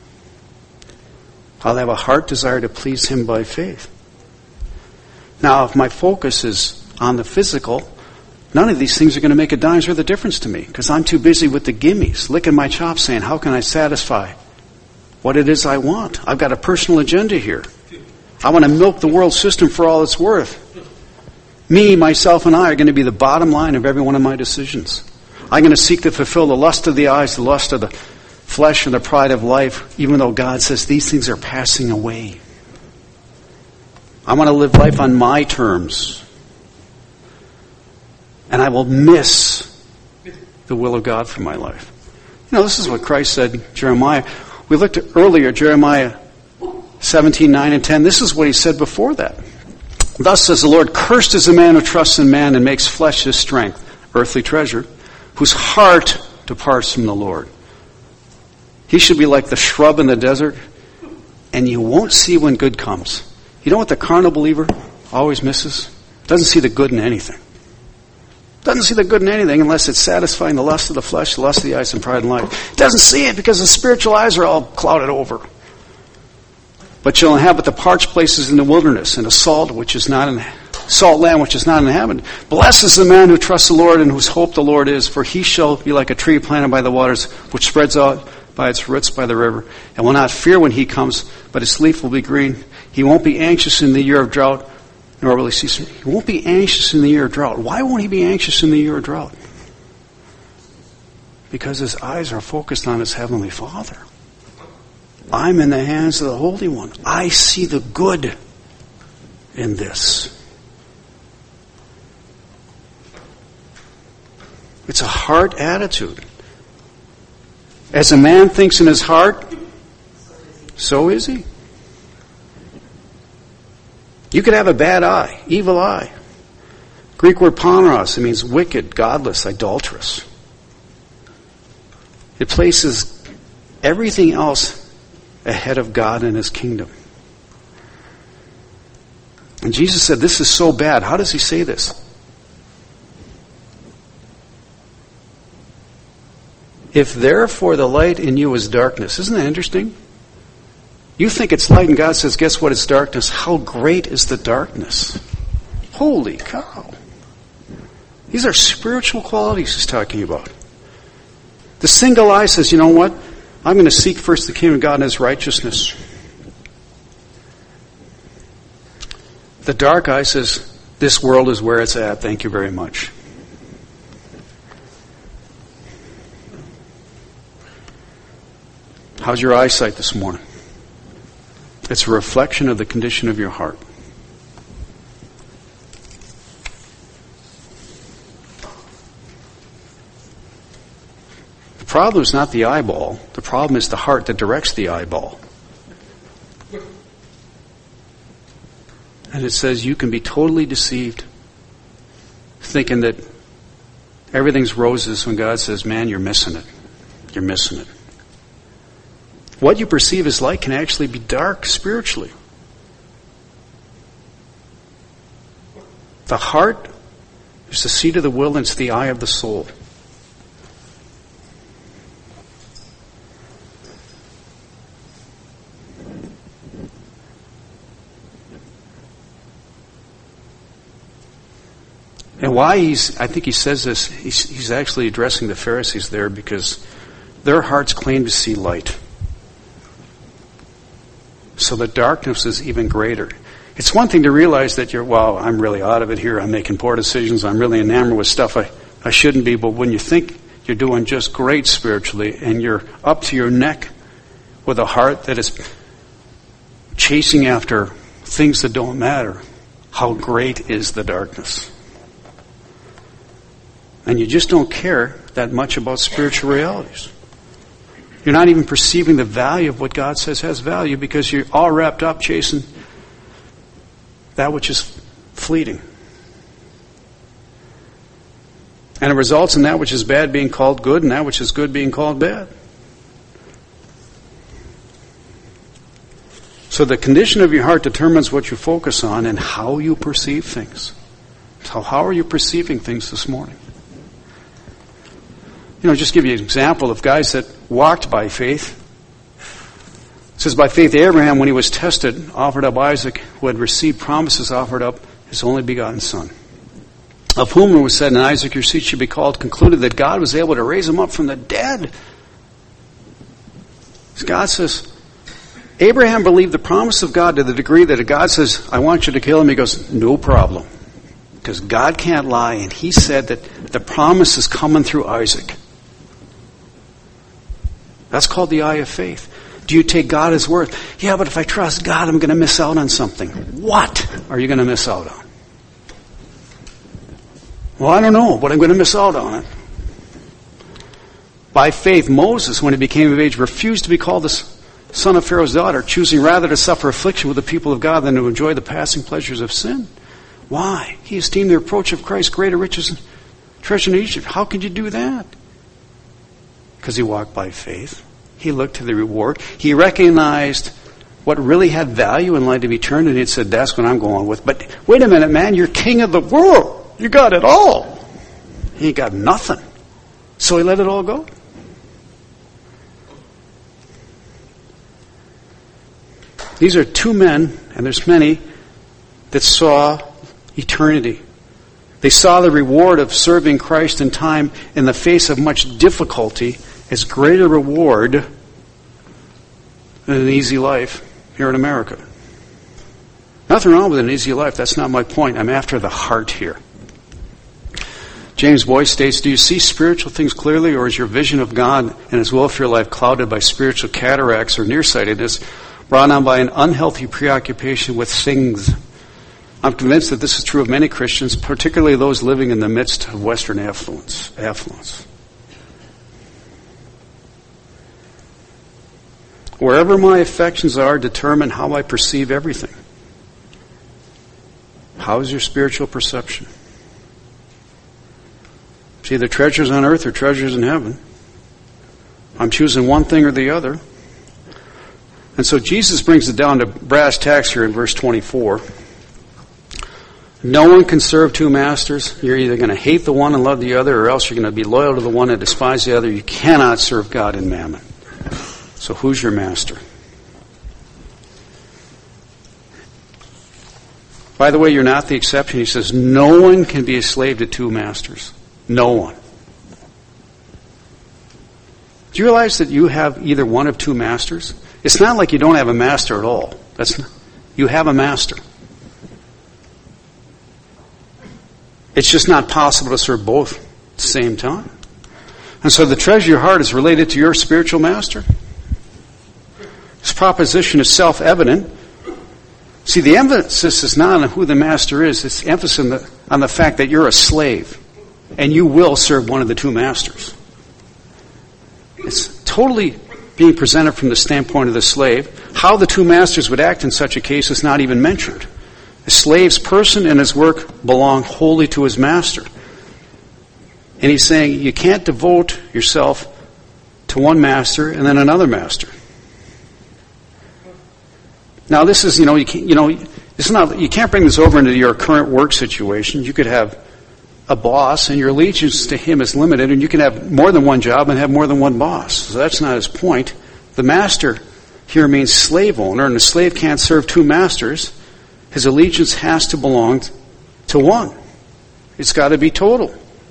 [SPEAKER 1] I'll have a heart desire to please Him by faith. Now, if my focus is on the physical, none of these things are going to make a dime's worth of difference to me, because I'm too busy with the gimmies, licking my chops saying, how can I satisfy what it is I want? I've got a personal agenda here. I want to milk the world system for all it's worth. Me, myself, and I are going to be the bottom line of every one of my decisions. I'm going to seek to fulfill the lust of the eyes, the lust of the flesh, and the pride of life, even though God says these things are passing away. I want to live life on my terms. And I will miss the will of God for my life. You know, this is what Christ said, Jeremiah. We looked at earlier, Jeremiah seventeen, nine and ten. This is what He said before that. Thus says the Lord, cursed is the man who trusts in man and makes flesh his strength, earthly treasure, whose heart departs from the Lord. He should be like the shrub in the desert, and you won't see when good comes. You know what the carnal believer always misses? Doesn't see the good in anything. Doesn't see the good in anything unless it's satisfying the lust of the flesh, the lust of the eyes, and pride in life. Doesn't see it because the spiritual eyes are all clouded over. But you'll inhabit the parched places in the wilderness, and a salt which is not in salt land which is not inhabited. Blessed is the man who trusts the Lord and whose hope the Lord is, for he shall be like a tree planted by the waters, which spreads out by its roots by the river, and will not fear when he comes, but its leaf will be green. He won't be anxious in the year of drought, nor will he cease. He won't be anxious in the year of drought. Why won't he be anxious in the year of drought? Because his eyes are focused on his heavenly Father. I'm in the hands of the Holy One. I see the good in this. It's a heart attitude. As a man thinks in his heart, so is he. You could have a bad eye, evil eye. Greek word poneros, it means wicked, godless, idolatrous. It places everything else ahead of God and His kingdom. And Jesus said, this is so bad. How does He say this? If therefore the light in you is darkness. Isn't that interesting? You think it's light and God says, guess what? It's darkness. How great is the darkness? Holy cow. These are spiritual qualities He's talking about. The single eye says, you know what? I'm going to seek first the kingdom of God and His righteousness. The dark eye says, this world is where it's at. Thank you very much. How's your eyesight this morning? It's a reflection of the condition of your heart. The problem is not the eyeball. The problem is the heart that directs the eyeball. And it says you can be totally deceived thinking that everything's roses when God says, man, you're missing it. You're missing it. What you perceive as light can actually be dark spiritually. The heart is the seat of the will and it's the eye of the soul. And why he's, I think he says this, he's, he's actually addressing the Pharisees there because their hearts claim to see light. So the darkness is even greater. It's one thing to realize that you're, well, I'm really out of it here. I'm making poor decisions. I'm really enamored with stuff I, I shouldn't be. But when you think you're doing just great spiritually and you're up to your neck with a heart that is chasing after things that don't matter, how great is the darkness? And you just don't care that much about spiritual realities. You're not even perceiving the value of what God says has value because you're all wrapped up chasing that which is fleeting. And it results in that which is bad being called good and that which is good being called bad. So the condition of your heart determines what you focus on and how you perceive things. So how are you perceiving things this morning? You know, just give you an example of guys that walked by faith. It says, by faith Abraham, when he was tested, offered up Isaac, who had received promises, offered up his only begotten son, of whom it was said, in Isaac your seed should be called, concluded that God was able to raise him up from the dead. God says, Abraham believed the promise of God to the degree that if God says, I want you to kill him, he goes, no problem. Because God can't lie, and he said that the promise is coming through Isaac. That's called the eye of faith. Do you take God as word? Yeah, but if I trust God, I'm going to miss out on something. What are you going to miss out on? Well, I don't know, but I'm going to miss out on it. By faith, Moses, when he became of age, refused to be called the son of Pharaoh's daughter, choosing rather to suffer affliction with the people of God than to enjoy the passing pleasures of sin. Why? He esteemed the reproach of Christ greater riches than treasure in Egypt. How could you do that? Because he walked by faith. He looked to the reward. He recognized what really had value in light of eternity, and he said, that's what I'm going with. But wait a minute, man, you're king of the world. You got it all. He got nothing. So he let it all go. These are two men, and there's many, that saw eternity. They saw the reward of serving Christ in time in the face of much difficulty as greater reward than an easy life here in America. Nothing wrong with an easy life. That's not my point. I'm after the heart here. James Boyce states, do you see spiritual things clearly, or is your vision of God and his will for your life clouded by spiritual cataracts or nearsightedness brought on by an unhealthy preoccupation with things? I'm convinced that this is true of many Christians, particularly those living in the midst of Western affluence. affluence. Wherever my affections are determine how I perceive everything. How is your spiritual perception? It's either treasures on earth or treasures in heaven. I'm choosing one thing or the other. And so Jesus brings it down to brass tacks here in verse twenty-four. No one can serve two masters. You're either going to hate the one and love the other, or else you're going to be loyal to the one and despise the other. You cannot serve God and mammon. So who's your master? By the way, you're not the exception. He says no one can be a slave to two masters. No one. Do you realize that you have either one of two masters? It's not like you don't have a master at all. That's not, you have a master. It's just not possible to serve both at the same time. And so the treasure of your heart is related to your spiritual master. This proposition is self-evident. See, the emphasis is not on who the master is. It's emphasis on the, on the fact that you're a slave. And you will serve one of the two masters. It's totally being presented from the standpoint of the slave. How the two masters would act in such a case is not even mentioned. The slave's person and his work belong wholly to his master. And he's saying you can't devote yourself to one master and then another master. Now this is, you know, you can't, you know, it's not, you can't bring this over into your current work situation. You could have a boss and your allegiance to him is limited, and you can have more than one job and have more than one boss. So that's not his point. The master here means slave owner, and a slave can't serve two masters. His allegiance has to belong to one. It's got to be total.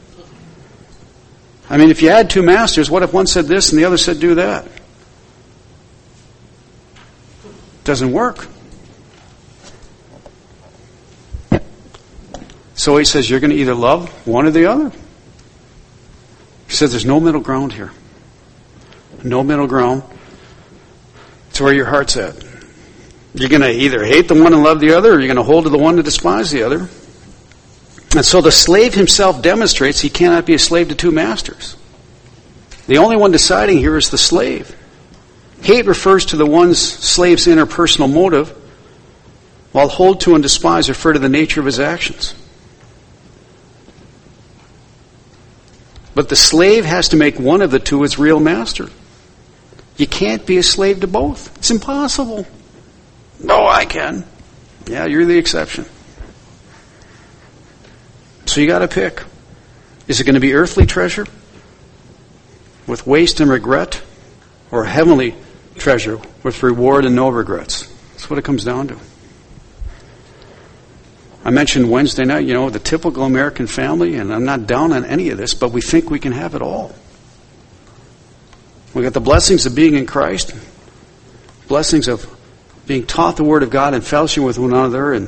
[SPEAKER 1] I mean, if you had two masters, what if one said this and the other said do that? Doesn't work. So he says you're going to either love one or the other. He says there's no middle ground here. No middle ground. It's where your heart's at. You're going to either hate the one and love the other, or you're going to hold to the one and despise the other. And so the slave himself demonstrates he cannot be a slave to two masters. The only one deciding here is the slave. Hate refers to the one's slave's interpersonal motive, while hold to and despise refer to the nature of his actions. But the slave has to make one of the two his real master. You can't be a slave to both. It's impossible. No, I can. Yeah, you're the exception. So you got to pick. Is it going to be earthly treasure with waste and regret, or heavenly treasure with reward and no regrets? That's what it comes down to. I mentioned Wednesday night, you know, the typical American family, and I'm not down on any of this, but we think we can have it all. We got the blessings of being in Christ, blessings of being taught the Word of God and fellowship with one another, and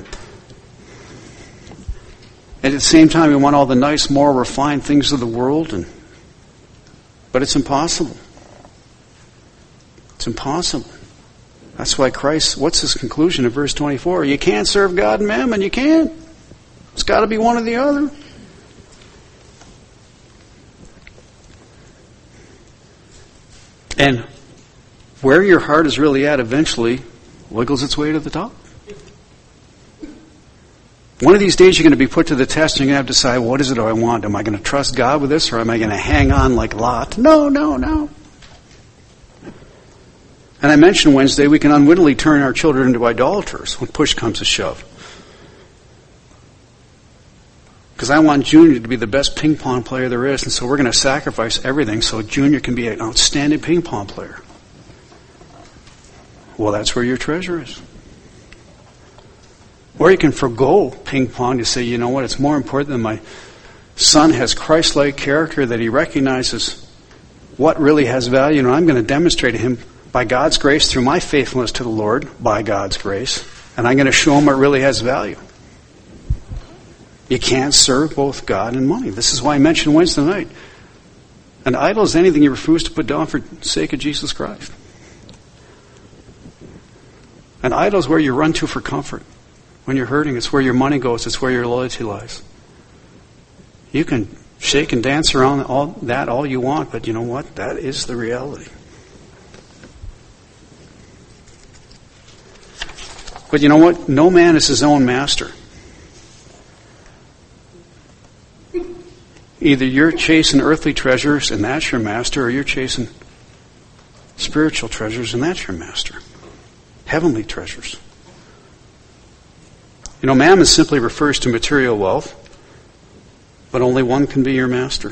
[SPEAKER 1] at the same time we want all the nice, more refined things of the world, and but it's impossible. It's impossible. That's why Christ, what's his conclusion in verse twenty-four? You can't serve God and mammon. You can't. It's got to be one or the other. And where your heart is really at eventually wiggles its way to the top. One of these days you're going to be put to the test and you're going to have to decide, what is it I want? Am I going to trust God with this, or am I going to hang on like Lot? No, no, no. And I mentioned Wednesday, we can unwittingly turn our children into idolaters when push comes to shove. Because I want Junior to be the best ping pong player there is, and so we're going to sacrifice everything so Junior can be an outstanding ping pong player. Well, that's where your treasure is. Or you can forgo ping pong to say, you know what, it's more important that my son has Christ-like character, that he recognizes what really has value, and I'm going to demonstrate to him by God's grace, through my faithfulness to the Lord, by God's grace, and I'm going to show him what really has value. You can't serve both God and money. This is why I mentioned Wednesday night. An idol is anything you refuse to put down for the sake of Jesus Christ. An idol is where you run to for comfort. When you're hurting, it's where your money goes. It's where your loyalty lies. You can shake and dance around all that all you want, but you know what? That is the reality. But you know what? No man is his own master. Either you're chasing earthly treasures and that's your master, or you're chasing spiritual treasures and that's your master. Heavenly treasures. You know, mammon simply refers to material wealth, but only one can be your master.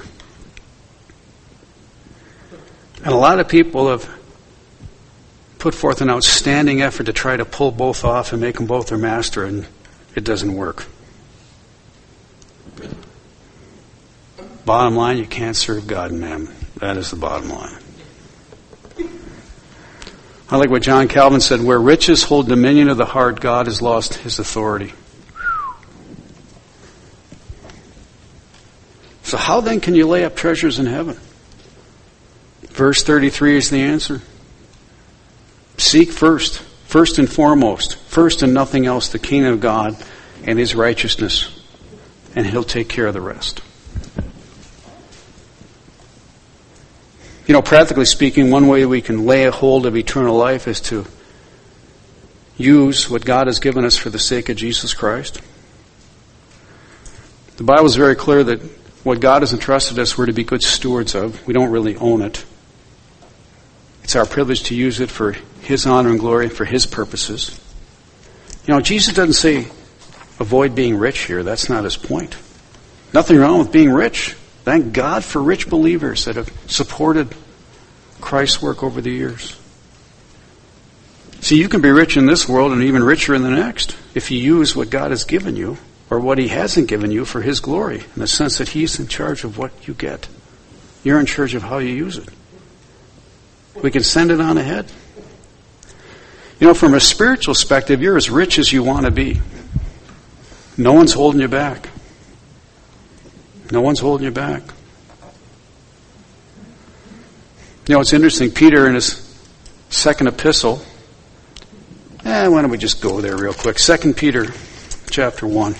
[SPEAKER 1] And a lot of people have put forth an outstanding effort to try to pull both off and make them both their master, and it doesn't work. Bottom line, you can't serve God and mammon. That is the bottom line. I like what John Calvin said, where riches hold dominion of the heart, God has lost his authority. So how then can you lay up treasures in heaven? Verse thirty-three is the answer. Seek first, first and foremost, first and nothing else, the kingdom of God and his righteousness, and he'll take care of the rest. You know, practically speaking, one way we can lay a hold of eternal life is to use what God has given us for the sake of Jesus Christ. The Bible is very clear that what God has entrusted us, we're to be good stewards of. We don't really own it. It's our privilege to use it for his honor and glory, for his purposes. You know, Jesus doesn't say avoid being rich here. That's not his point. Nothing wrong with being rich. Thank God for rich believers that have supported Christ's work over the years. See, you can be rich in this world and even richer in the next if you use what God has given you, or or what he hasn't given you for his glory, in the sense that he's in charge of what you get. You're in charge of how you use it. We can send it on ahead. You know, from a spiritual perspective, you're as rich as you want to be. No one's holding you back. No one's holding you back. You know, it's interesting. Peter, in his second epistle, eh, why don't we just go there real quick? Second Peter chapter one.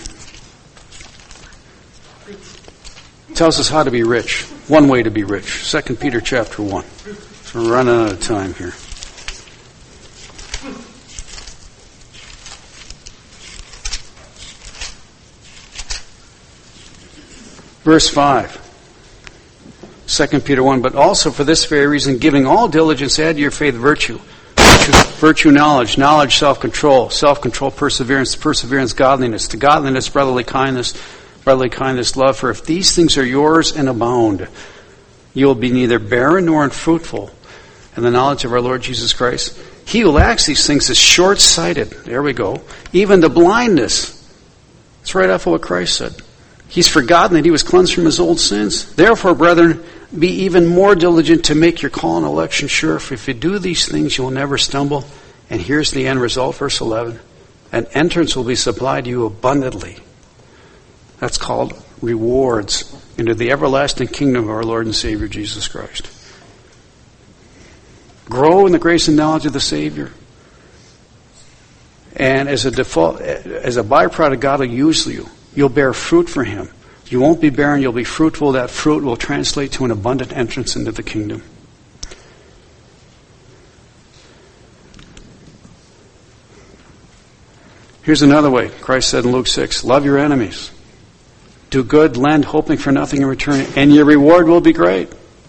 [SPEAKER 1] Tells us how to be rich. One way to be rich. Second Peter chapter one. So we're running out of time here. Verse five. Second Peter one. But also for this very reason, giving all diligence, add to your faith virtue. Virtue, virtue knowledge. Knowledge, self-control. Self-control, perseverance. Perseverance, godliness. To godliness, brotherly kindness. Brotherly kindness, love. For if these things are yours and abound, you will be neither barren nor unfruitful in the knowledge of our Lord Jesus Christ. He who lacks these things is short-sighted. There we go. Even the blindness. It's right off of what Christ said. He's forgotten that he was cleansed from his old sins. Therefore, brethren, be even more diligent to make your call and election sure. For if you do these things, you will never stumble. And here's the end result, verse eleven. An entrance will be supplied to you abundantly. That's called rewards into the everlasting kingdom of our Lord and Savior Jesus Christ. Grow in the grace and knowledge of the Savior. And as a default, as a byproduct, God will use you. You'll bear fruit for him. You won't be barren, you'll be fruitful. That fruit will translate to an abundant entrance into the kingdom. Here's another way. Christ said in Luke six, love your enemies. Do good, lend, hoping for nothing in return, and your reward will be great.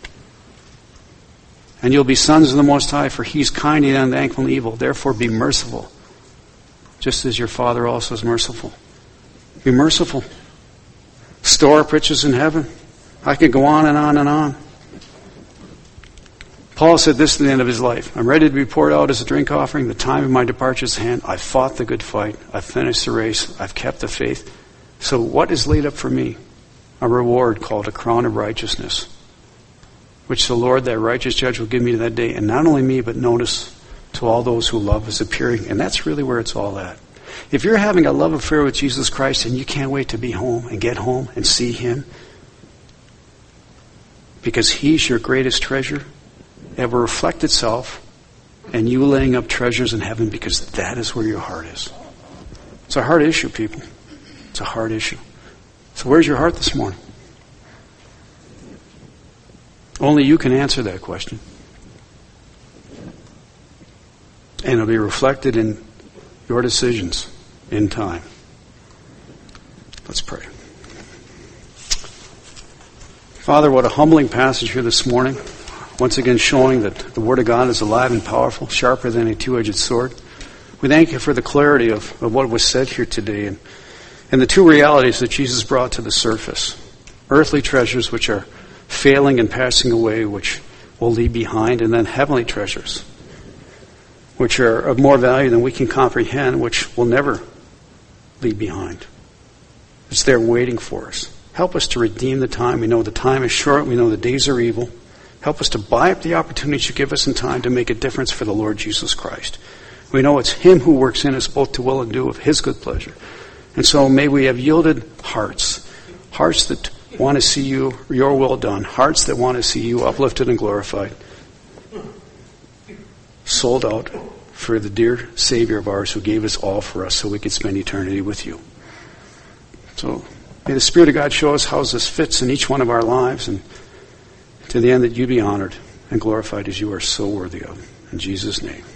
[SPEAKER 1] And you'll be sons of the Most High, for he's kind and unthankful and evil. Therefore be merciful, just as your Father also is merciful. Be merciful. Store up riches in heaven. I could go on and on and on. Paul said this at the end of his life. I'm ready to be poured out as a drink offering. The time of my departure is at hand. I've fought the good fight. I've finished the race. I've kept the faith. So what is laid up for me? A reward called a crown of righteousness, which the Lord, that righteous judge, will give me to that day. And not only me, but notice, to all those who love is appearing. And that's really where it's all at. If you're having a love affair with Jesus Christ and you can't wait to be home and get home and see him, because he's your greatest treasure, it will reflect itself in you laying up treasures in heaven, because that is where your heart is. It's a hard issue, people. It's a hard issue. So where's your heart this morning? Only you can answer that question. And it'll be reflected in your decisions in time. Let's pray. Father, what a humbling passage here this morning. Once again showing that the Word of God is alive and powerful, sharper than a two-edged sword. We thank you for the clarity of, of what was said here today, and, and the two realities that Jesus brought to the surface. Earthly treasures which are failing and passing away, which will leave behind, and then heavenly treasures, which are of more value than we can comprehend, which will never leave behind. It's there waiting for us. Help us to redeem the time. We know the time is short. We know the days are evil. Help us to buy up the opportunities you give us in time to make a difference for the Lord Jesus Christ. We know it's him who works in us both to will and do of his good pleasure. And so may we have yielded hearts, hearts that want to see you, your will done, hearts that want to see you uplifted and glorified, sold out for the dear Savior of ours who gave us all for us so we could spend eternity with you. So may the Spirit of God show us how this fits in each one of our lives, and to the end that you be honored and glorified as you are so worthy of. In Jesus' name.